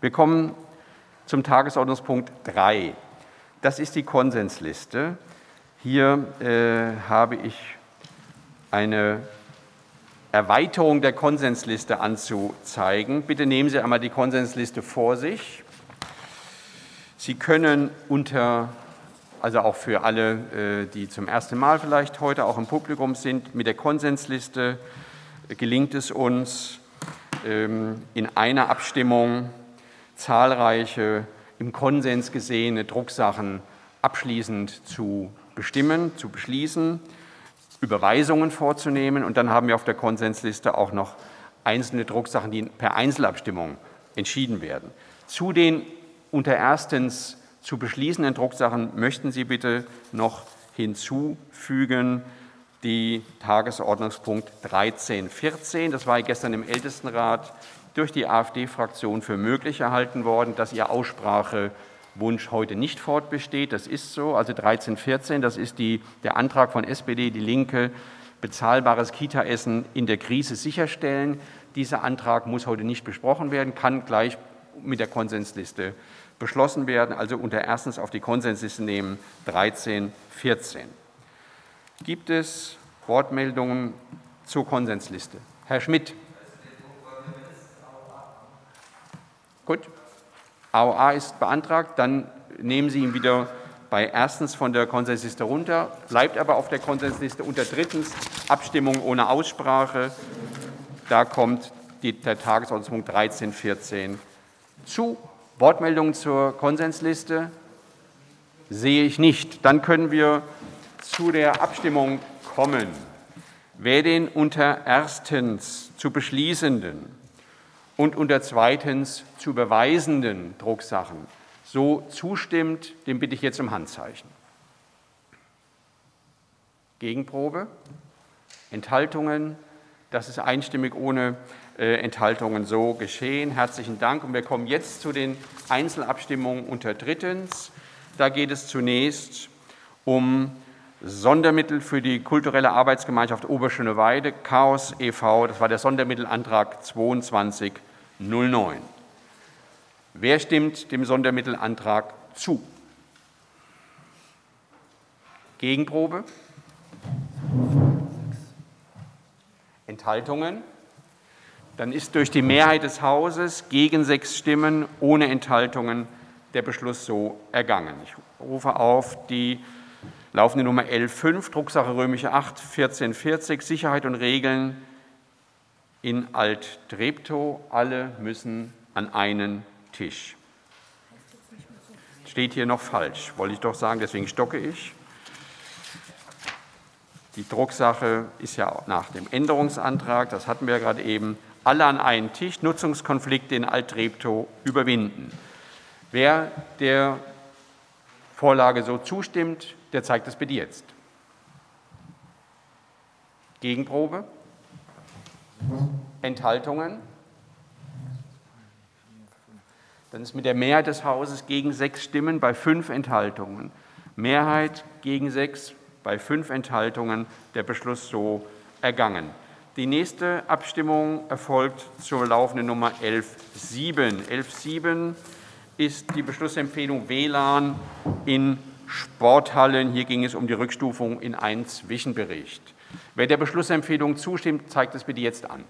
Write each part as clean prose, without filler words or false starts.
Wir kommen zum Tagesordnungspunkt 3. Das ist die Konsensliste. Hier habe ich eine Erweiterung der Konsensliste anzuzeigen. Bitte nehmen Sie einmal die Konsensliste vor sich. Sie können also auch für alle, die zum ersten Mal vielleicht heute auch im Publikum sind, mit der Konsensliste gelingt es uns, in einer Abstimmung zahlreiche im Konsens gesehene Drucksachen abschließend zu bestimmen, zu beschließen, Überweisungen vorzunehmen, und dann haben wir auf der Konsensliste auch noch einzelne Drucksachen, die per Einzelabstimmung entschieden werden. Zu den unter erstens zu beschließenden Drucksachen möchten Sie bitte noch hinzufügen die Tagesordnungspunkt 13.14. Das war gestern im Ältestenrat durch die AfD-Fraktion für möglich erhalten worden, dass Ihr Aussprachewunsch heute nicht fortbesteht. Das ist so. Also 13.14, das ist der Antrag von SPD, die Linke, bezahlbares Kita-Essen in der Krise sicherstellen. Dieser Antrag muss heute nicht besprochen werden, kann gleich mit der Konsensliste beschlossen werden. Also unter erstens auf die Konsensliste nehmen 13.14. Gibt es Wortmeldungen zur Konsensliste? Herr Schmidt. Gut. AOA ist beantragt, dann nehmen Sie ihn wieder bei erstens von der Konsensliste runter, bleibt aber auf der Konsensliste. Unter drittens Abstimmung ohne Aussprache. Da kommt der Tagesordnungspunkt 13.14 zu. Wortmeldungen zur Konsensliste sehe ich nicht. Dann können wir zu der Abstimmung kommen. Wer den unter erstens zu beschließenden und unter zweitens zu überweisenden Drucksachen so zustimmt, dem bitte ich jetzt um Handzeichen. Gegenprobe? Enthaltungen? Das ist einstimmig ohne Enthaltungen so geschehen. Herzlichen Dank. Und wir kommen jetzt zu den Einzelabstimmungen unter drittens. Da geht es zunächst um Sondermittel für die kulturelle Arbeitsgemeinschaft Oberschöneweide, Chaos e.V., das war der Sondermittelantrag 2209. Wer stimmt dem Sondermittelantrag zu? Gegenprobe? Enthaltungen? Dann ist durch die Mehrheit des Hauses gegen 6 Stimmen ohne Enthaltungen der Beschluss so ergangen. Ich rufe auf die laufende Nummer 11.5, Drucksache römische 8, 1440, Sicherheit und Regeln in Alt-Treptow. Alle müssen an einen Tisch. Steht hier noch falsch, wollte ich doch sagen, deswegen stocke ich. Die Drucksache ist ja nach dem Änderungsantrag, das hatten wir ja gerade eben, alle an einen Tisch, Nutzungskonflikte in Alt-Treptow überwinden. Wer der Vorlage so zustimmt, der zeigt es bitte jetzt. Gegenprobe? Enthaltungen? Dann ist mit der Mehrheit des Hauses gegen 6 Stimmen bei 5 Enthaltungen. Mehrheit gegen 6 bei 5 Enthaltungen der Beschluss so ergangen. Die nächste Abstimmung erfolgt zur laufenden Nummer 11.7. 11.7 ist die Beschlussempfehlung WLAN in Sporthallen. Hier ging es um die Rückstufung in einen Zwischenbericht. Wer der Beschlussempfehlung zustimmt, zeigt es bitte jetzt an.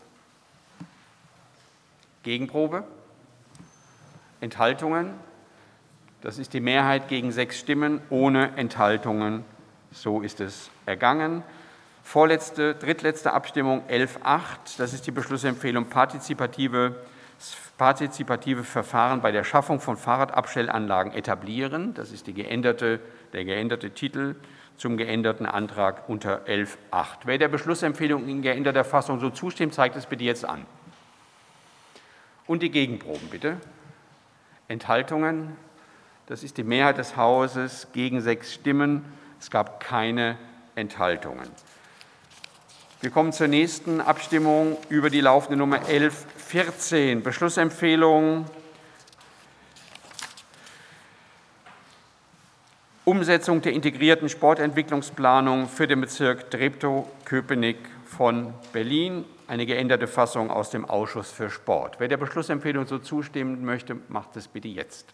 Gegenprobe? Enthaltungen? Das ist die Mehrheit gegen 6 Stimmen, ohne Enthaltungen. So ist es ergangen. Drittletzte Abstimmung 11.8. Das ist die Beschlussempfehlung partizipative Verfahren bei der Schaffung von Fahrradabstellanlagen etablieren. Das ist der geänderte Titel zum geänderten Antrag unter 11.8. Wer der Beschlussempfehlung in geänderter Fassung so zustimmt, zeigt es bitte jetzt an. Und die Gegenproben bitte. Enthaltungen? Das ist die Mehrheit des Hauses gegen 6 Stimmen. Es gab keine Enthaltungen. Wir kommen zur nächsten Abstimmung über die laufende Nummer 11.14. Beschlussempfehlung Umsetzung der integrierten Sportentwicklungsplanung für den Bezirk Treptow-Köpenick von Berlin. eine geänderte Fassung aus dem Ausschuss für Sport. Wer der Beschlussempfehlung so zustimmen möchte, macht es bitte jetzt.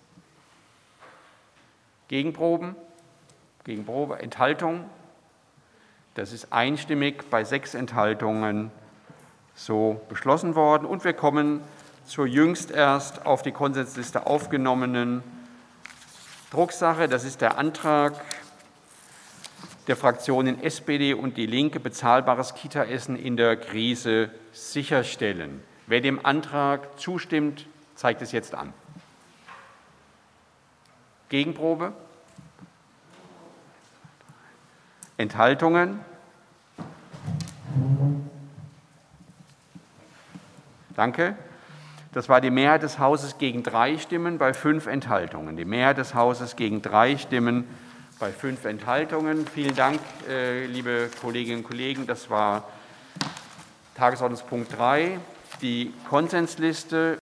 Gegenproben? Gegenprobe? Enthaltung? Das ist einstimmig bei 6 Enthaltungen so beschlossen worden. Und wir kommen zur jüngst erst auf die Konsensliste aufgenommenen Drucksache. Das ist der Antrag der Fraktionen SPD und DIE LINKE, bezahlbares Kita-Essen in der Krise sicherstellen. Wer dem Antrag zustimmt, zeigt es jetzt an. Gegenprobe? Enthaltungen? Danke. Das war die Mehrheit des Hauses gegen 3 Stimmen bei 5 Enthaltungen. Die Mehrheit des Hauses gegen 3 Stimmen bei 5 Enthaltungen. Vielen Dank, liebe Kolleginnen und Kollegen. Das war Tagesordnungspunkt 3, die Konsensliste.